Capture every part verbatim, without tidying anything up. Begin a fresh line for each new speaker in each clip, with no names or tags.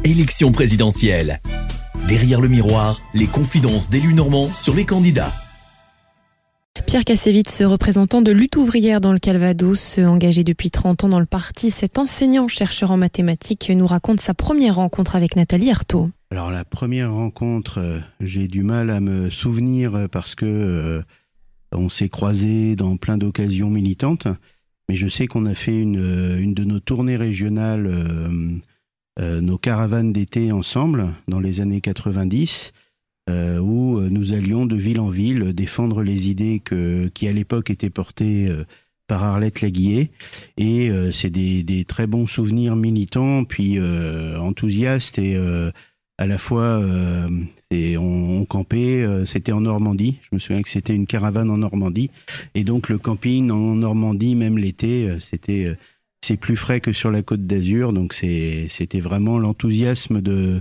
Élection présidentielle. Derrière le miroir, les confidences d'élus normands sur les candidats.
Pierre Kassevitz, représentant de Lutte ouvrière dans le Calvados, engagé depuis trente ans dans le parti, cet enseignant-chercheur en mathématiques nous raconte sa première rencontre avec Nathalie Arthaud.
Alors la première rencontre, euh, j'ai du mal à me souvenir parce que euh, on s'est croisés dans plein d'occasions militantes, mais je sais qu'on a fait une, une de nos tournées régionales, euh, euh, nos caravanes d'été ensemble dans les années quatre-vingt-dix. Euh, où nous allions de ville en ville défendre les idées que, qui à l'époque étaient portées euh, par Arlette Laguillet. Et euh, c'est des, des très bons souvenirs militants, puis euh, enthousiastes et euh, à la fois euh, c'est, on, on campait, euh, c'était en Normandie. Je me souviens que c'était une caravane en Normandie. Et donc le camping en Normandie, même l'été, euh, c'était, euh, c'est plus frais que sur la Côte d'Azur. Donc c'est, c'était vraiment l'enthousiasme de...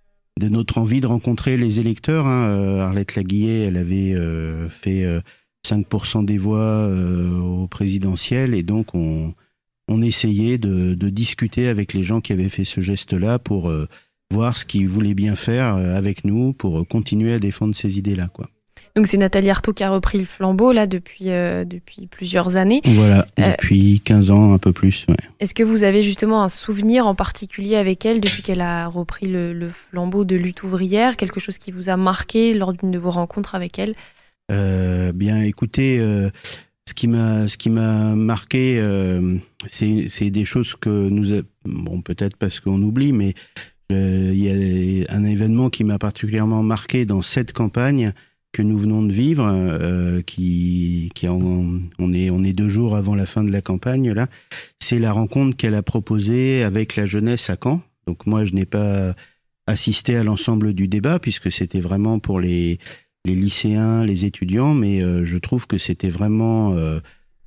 de notre envie de rencontrer les électeurs. Hein. Euh, Arlette Laguillet, elle avait euh, fait euh, cinq pour cent des voix euh, au présidentiel, et donc on, on essayait de, de discuter avec les gens qui avaient fait ce geste-là pour euh, voir ce qu'ils voulaient bien faire euh, avec nous pour continuer à défendre ces idées-là, quoi.
Donc c'est Nathalie Arthaud qui a repris le flambeau là depuis, euh, depuis plusieurs années.
Voilà, depuis euh, quinze ans, un peu plus. Ouais.
Est-ce que vous avez justement un souvenir en particulier avec elle depuis qu'elle a repris le, le flambeau de Lutte ouvrière, quelque chose qui vous a marqué lors d'une de vos rencontres avec elle ?
euh, Bien, écoutez, euh, ce qui m'a, ce qui m'a marqué, euh, c'est, c'est des choses que nous, a, bon peut-être parce qu'on oublie, mais euh, il y a un événement qui m'a particulièrement marqué dans cette campagne que nous venons de vivre, euh, qui, qui en, on est, on est deux jours avant la fin de la campagne là. C'est la rencontre qu'elle a proposée avec la jeunesse à Caen. Donc moi, je n'ai pas assisté à l'ensemble du débat puisque c'était vraiment pour les, les lycéens, les étudiants, mais euh, je trouve que c'était vraiment euh,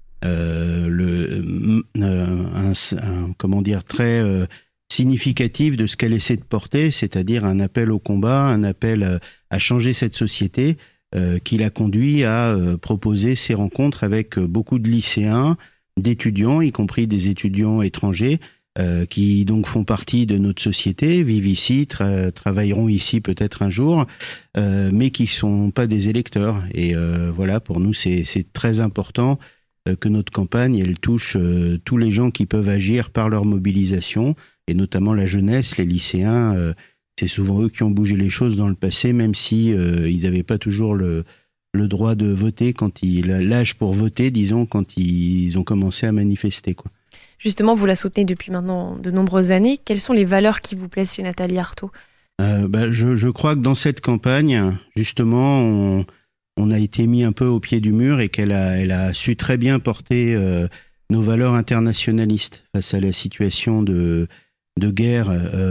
euh, le, euh, un, un, comment dire, très euh, significatif de ce qu'elle essaie de porter, c'est-à-dire un appel au combat, un appel à, à changer cette société. Euh, qui l'a conduit à euh, proposer ces rencontres avec euh, beaucoup de lycéens, d'étudiants, y compris des étudiants étrangers, euh, qui donc font partie de notre société, vivent ici, tra- travailleront ici peut-être un jour, euh, mais qui ne sont pas des électeurs. Et euh, voilà, pour nous, c'est, c'est très important euh, que notre campagne, elle touche euh, tous les gens qui peuvent agir par leur mobilisation, et notamment la jeunesse, les lycéens. Euh, C'est souvent eux qui ont bougé les choses dans le passé, même si euh, ils n'avaient pas toujours le, le droit de voter, quand ils, l'âge pour voter, disons, quand ils ont commencé à manifester, quoi.
Justement, vous la soutenez depuis maintenant de nombreuses années. Quelles sont les valeurs qui vous plaisent chez Nathalie Arthaud ?
euh, bah, je, je crois que dans cette campagne, justement, on, on a été mis un peu au pied du mur et qu'elle a, elle a su très bien porter euh, nos valeurs internationalistes face à la situation de... de guerre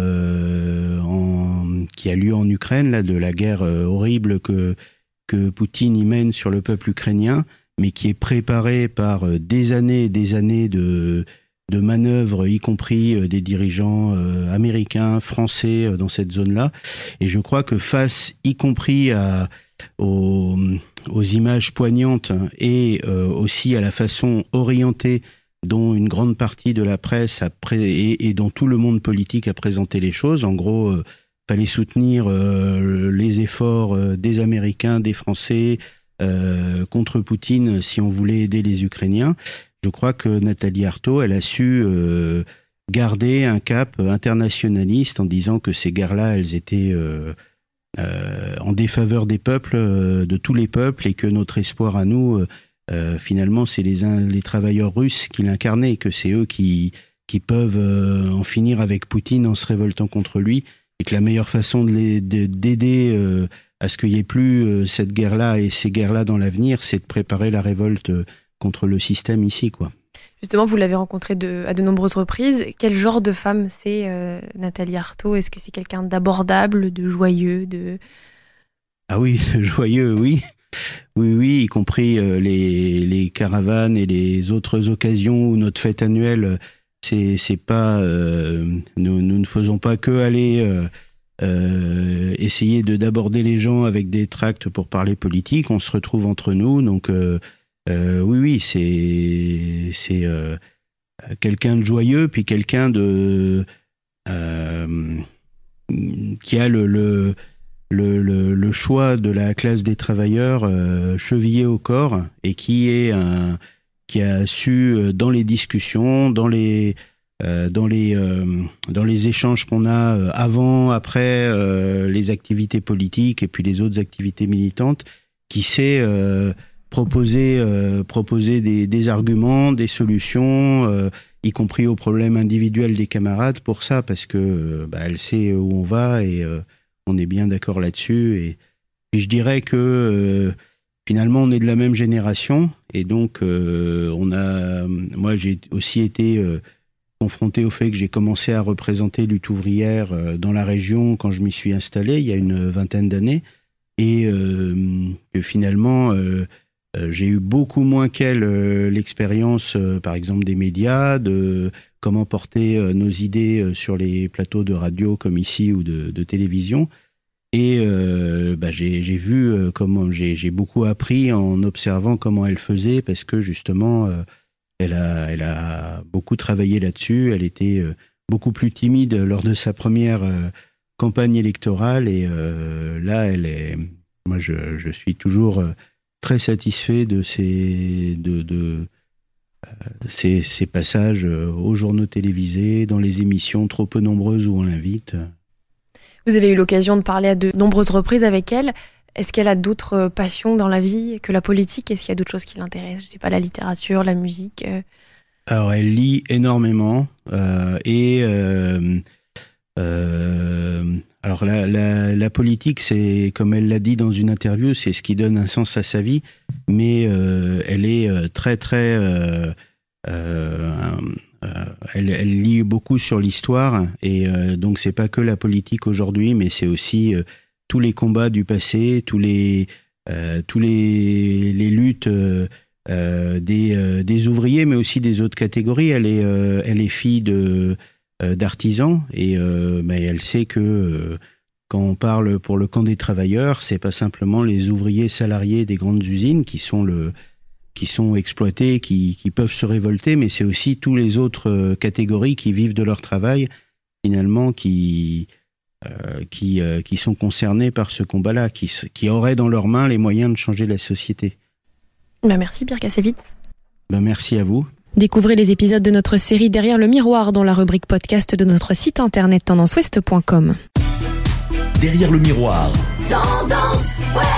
euh, en, qui a lieu en Ukraine, là, de la guerre euh, horrible que, que Poutine y mène sur le peuple ukrainien, mais qui est préparée par euh, des années et des années de, de manœuvres, y compris euh, des dirigeants euh, américains, français euh, dans cette zone-là. Et je crois que face, y compris à, aux, aux images poignantes et euh, aussi à la façon orientée dont une grande partie de la presse a pré- et, et dont tout le monde politique a présenté les choses. En gros, il euh, fallait soutenir euh, les efforts euh, des Américains, des Français euh, contre Poutine si on voulait aider les Ukrainiens. Je crois que Nathalie Arthaud, elle a su euh, garder un cap internationaliste en disant que ces guerres-là, elles étaient euh, euh, en défaveur des peuples, euh, de tous les peuples, et que notre espoir à nous... Euh, Euh, finalement, c'est les, les travailleurs russes qui l'incarnaient, que c'est eux qui, qui peuvent euh, en finir avec Poutine en se révoltant contre lui, et que la meilleure façon de les, de, d'aider euh, à ce qu'il n'y ait plus euh, cette guerre-là et ces guerres-là dans l'avenir, c'est de préparer la révolte euh, contre le système ici, quoi.
Justement, vous l'avez rencontrée de, à de nombreuses reprises. Quel genre de femme c'est euh, Nathalie Arthaud ? Est-ce que c'est quelqu'un d'abordable, de joyeux, de...
Ah oui, joyeux, oui. Oui, oui, y compris euh, les, les caravanes et les autres occasions où notre fête annuelle, c'est, c'est pas, euh, nous, nous ne faisons pas que aller euh, euh, essayer de, d'aborder les gens avec des tracts pour parler politique. On se retrouve entre nous, donc euh, euh, oui, oui, c'est, c'est euh, quelqu'un de joyeux, puis quelqu'un de, euh, qui a le, le, le, le, le choix de la classe des travailleurs euh, chevillé au corps et qui est un, qui a su euh, dans les discussions, dans les euh, dans les euh, dans les échanges qu'on a euh, avant, après euh, les activités politiques et puis les autres activités militantes, qui sait euh, proposer euh, proposer des, des arguments, des solutions, euh, y compris aux problèmes individuels des camarades pour ça, parce que euh, bah, elle sait où on va et euh, on est bien d'accord là-dessus. Et puis je dirais que euh, finalement on est de la même génération et donc euh, on a, moi j'ai aussi été euh, confronté au fait que j'ai commencé à représenter Lutte ouvrière euh, dans la région quand je m'y suis installé il y a une vingtaine d'années. Et euh, que finalement, euh, euh, j'ai eu beaucoup moins qu'elle euh, l'expérience, euh, par exemple, des médias, de comment porter euh, nos idées euh, sur les plateaux de radio comme ici ou de, de télévision. Et euh, bah, j'ai, j'ai vu euh, comment j'ai, j'ai beaucoup appris en observant comment elle faisait, parce que justement, euh, elle a, elle a beaucoup travaillé là-dessus. Elle était euh, beaucoup plus timide lors de sa première euh, campagne électorale et euh, là elle est moi je, je suis toujours euh, très satisfait de ces de, de euh, ces, ces passages euh, aux journaux télévisés, dans les émissions trop peu nombreuses où on l'invite.
Vous avez eu l'occasion de parler à de nombreuses reprises avec elle. Est-ce qu'elle a d'autres passions dans la vie que la politique? Est-ce qu'il y a d'autres choses qui l'intéressent? Je sais pas, la littérature, la musique euh...
Alors elle lit énormément euh, et euh, Euh, alors la, la, la politique, c'est, comme elle l'a dit dans une interview, c'est ce qui donne un sens à sa vie, mais euh, elle est très très euh, euh, euh, elle, elle lit beaucoup sur l'histoire et euh, donc c'est pas que la politique aujourd'hui, mais c'est aussi euh, tous les combats du passé, tous les euh, tous les, les luttes euh, euh, des, euh, des ouvriers, mais aussi des autres catégories. Elle est euh, elle est fille de d'artisans et euh, bah, elle sait que euh, quand on parle pour le camp des travailleurs, c'est pas simplement les ouvriers salariés des grandes usines qui sont le qui sont exploités, qui qui peuvent se révolter, mais c'est aussi tous les autres euh, catégories qui vivent de leur travail finalement qui euh, qui euh, qui sont concernés par ce combat-là, qui qui auraient dans leurs mains les moyens de changer la société.
Ben merci Pierre Cassevitz.
Ben merci à vous.
Découvrez les épisodes de notre série Derrière le miroir dans la rubrique podcast de notre site internet tendance ouest point com.
Derrière le miroir.
Tendance Ouest.